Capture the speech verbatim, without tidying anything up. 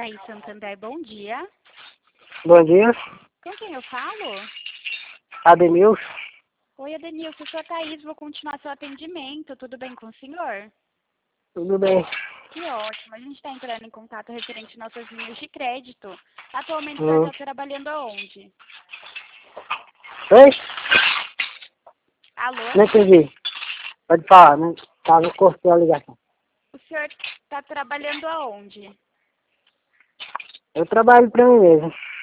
Thaís Santander, bom dia. Bom dia, Com quem eu falo? Ademilson. Oi, Adenilson, eu sou a Thaís, vou continuar seu atendimento. Tudo bem com o senhor? Tudo bem? Que ótimo. A gente está entrando em contato referente às nossas linhas de crédito. Atualmente, o senhor Hum. está trabalhando aonde? Oi? Alô? Não entendi. Pode falar, né? Tava cortando a ligação. O senhor está trabalhando aonde? Eu trabalho pra mim mesmo.